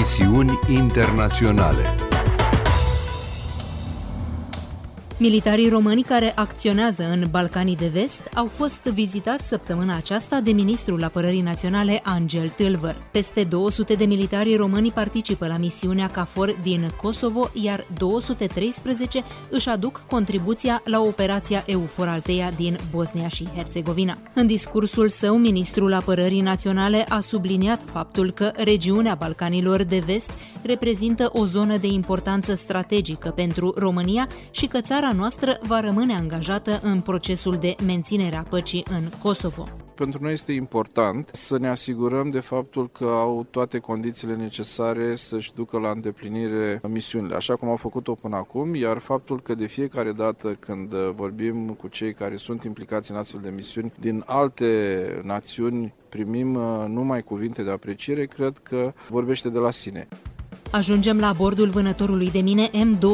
Misiuni internaționale. Militarii români care acționează în Balcanii de Vest au fost vizitați săptămâna aceasta de ministrul Apărării Naționale Angel Tâlvăr. Peste 200 de militari români participă la misiunea KFOR din Kosovo, iar 213 își aduc contribuția la operația EUFOR Althea din Bosnia și Herțegovina. În discursul său, ministrul Apărării Naționale a subliniat faptul că regiunea Balcanilor de Vest reprezintă o zonă de importanță strategică pentru România și că țara noastră va rămâne angajată în procesul de menținere a păcii în Kosovo. Pentru noi este important să ne asigurăm de faptul că au toate condițiile necesare să-și ducă la îndeplinire misiunile, așa cum au făcut-o până acum, iar faptul că de fiecare dată când vorbim cu cei care sunt implicați în astfel de misiuni din alte națiuni, primim numai cuvinte de apreciere, cred că vorbește de la sine. Ajungem la bordul vânătorului de mine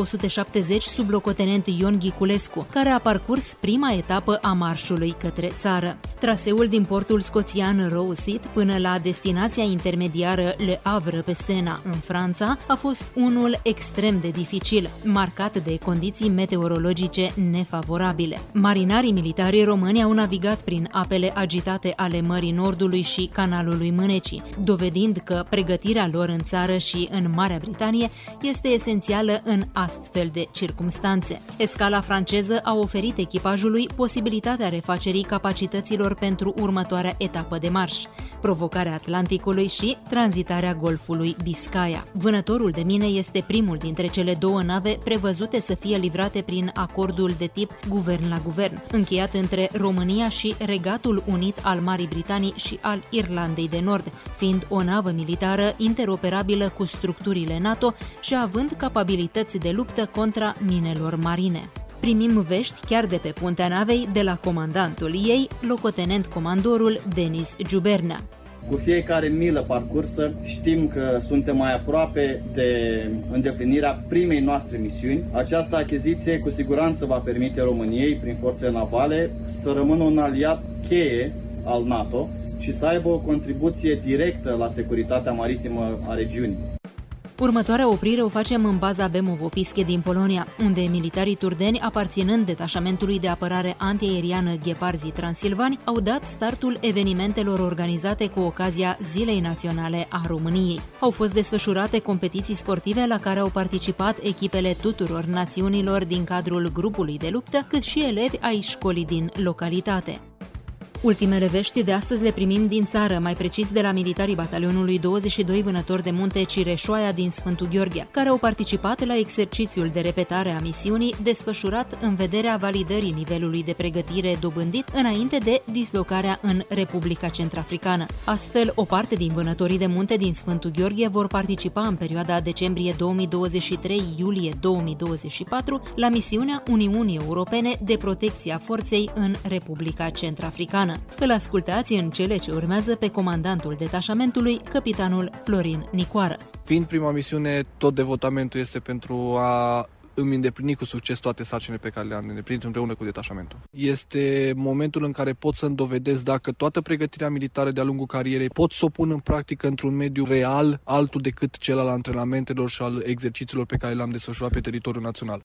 M270 sublocotenent Ion Ghiculescu, care a parcurs prima etapă a marșului către țară. Traseul din portul scoțian Rosyth până la destinația intermediară Le Havre pe Sena, în Franța, a fost unul extrem de dificil, marcat de condiții meteorologice nefavorabile. Marinarii militari români au navigat prin apele agitate ale Mării Nordului și Canalului Mânecii, dovedind că pregătirea lor în țară și în Marea Britanie este esențială în astfel de circumstanțe. Escala franceză a oferit echipajului posibilitatea refacerii capacităților pentru următoarea etapă de marș, provocarea Atlanticului și tranzitarea Golfului Biscaya. Vânătorul de mine este primul dintre cele două nave prevăzute să fie livrate prin acordul de tip guvern la guvern, încheiat între România și Regatul Unit al Marii Britanii și al Irlandei de Nord, fiind o navă militară interoperabilă cu structurile NATO și având capabilități de luptă contra minelor marine. Primim vești chiar de pe puntea navei de la comandantul ei, locotenent comandorul Denis Giubernea. Cu fiecare milă parcursă știm că suntem mai aproape de îndeplinirea primei noastre misiuni. Această achiziție cu siguranță va permite României, prin forțele navale, să rămână un aliat cheie al NATO și să aibă o contribuție directă la securitatea maritimă a regiunii. Următoarea oprire o facem în baza Bemovo-Pische din Polonia, unde militarii turdeni, aparținând detașamentului de apărare antiaeriană Gheparzi Transilvani, au dat startul evenimentelor organizate cu ocazia Zilei Naționale a României. Au fost desfășurate competiții sportive la care au participat echipele tuturor națiunilor din cadrul grupului de luptă, cât și elevi ai școlii din localitate. Ultimele vești de astăzi le primim din țară, mai precis de la militarii batalionului 22 Vânători de Munte Cireșoaia din Sfântul Gheorghe, care au participat la exercițiul de repetare a misiunii desfășurat în vederea validării nivelului de pregătire dobândit înainte de dislocarea în Republica Centrafricană. Astfel, o parte din Vânătorii de Munte din Sfântul Gheorghe vor participa în perioada decembrie 2023-iulie 2024 la misiunea Uniunii Europene de protecție a forței în Republica Centrafricană. Îl ascultați în cele ce urmează pe comandantul detașamentului, capitanul Florin Nicoară. Fiind prima misiune, tot devotamentul este pentru a îmi îndeplini cu succes toate sarcinile pe care le-am îndeplinit împreună cu detașamentul. Este momentul în care pot să-mi dovedesc dacă toată pregătirea militară de-a lungul carierei pot să o pun în practică într-un mediu real, altul decât cel al antrenamentelor și al exercițiilor pe care le-am desfășurat pe teritoriul național.